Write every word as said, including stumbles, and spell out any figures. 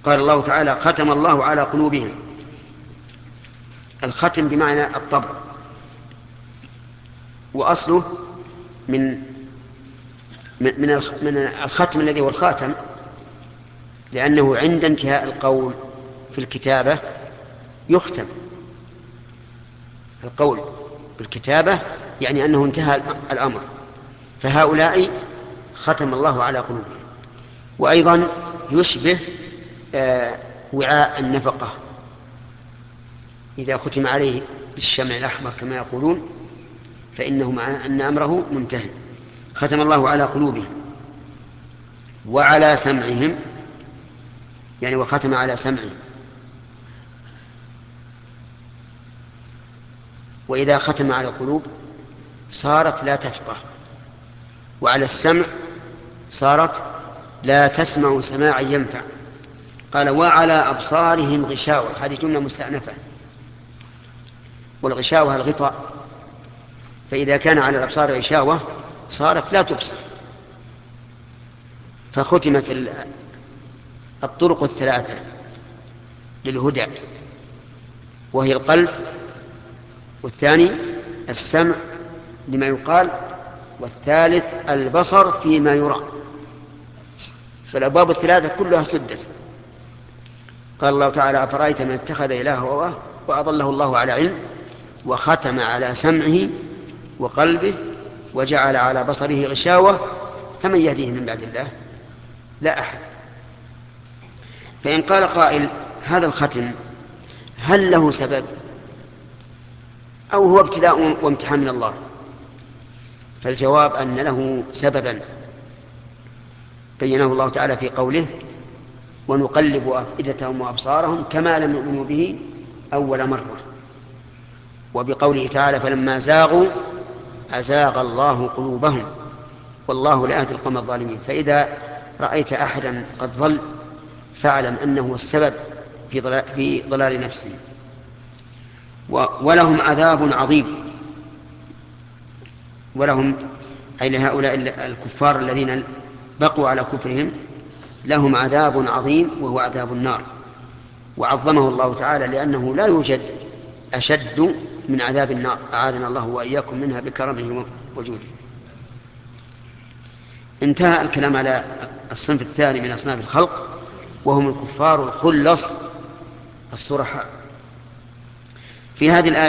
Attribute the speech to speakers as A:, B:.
A: قال الله تعالى ختم الله على قلوبهم. الختم بمعنى الطبع، وأصله من من من الختم الذي هو الخاتم، لأنه عند انتهاء القول في الكتابة يختم. القول بالكتابة يعني أنه انتهى الأمر، فهؤلاء ختم الله على قلوبهم. وأيضا يشبه آه وعاء النفقة إذا ختم عليه بالشمع الأحمر كما يقولون، فإنه مع أن أمره منتهي. ختم الله على قلوبهم وعلى سمعهم، يعني وختم على سمعهم. وإذا ختم على القلوب صارت لا تفقه، وعلى السمع صارت لا تسمع سماعا ينفع. قال وعلى أبصارهم غشاوة، هذه جملة مستأنفة، والغشاوة الغطاء، فإذا كان على الأبصار غشاوة صارت لا تبصر. فختمت الطرق الثلاثة للهدى، وهي القلب، والثاني السمع لما يقال، والثالث البصر فيما يرى. فالأبواب الثلاثة كلها سدت. قال الله تعالى أفرأيت من اتخذ إلهه هواه وأضله الله على علم وختم على سمعه وقلبه وجعل على بصره غشاوة فمن يهديه من بعد الله؟ لا أحد. فإن قال قائل هذا الختم هل له سبب أو هو ابتلاء وامتحان من الله؟ فالجواب أن له سببا بينه الله تعالى في قوله ونقلب أفئدتهم وأبصارهم كما لم يؤمنوا به أول مرة، وبقوله تعالى فلما زاغوا أزاغ الله قلوبهم والله لا يهدي القوم الظالمين. فإذا رأيت أحدا قد ضل فاعلم أنه السبب في ضلال, في ضلال نفسه. ولهم عذاب عظيم، ولهم أي لهؤلاء الكفار الذين بقوا على كفرهم لهم عذاب عظيم وهو عذاب النار. وعظمه الله تعالى لأنه لا يوجد أشد من عذاب النار، أعاذنا الله وإياكم منها بكرمه وجوده. انتهى الكلام على الصنف الثاني من أصناف الخلق، وهم الكفار الخلص الصرحاء. في هذه الآية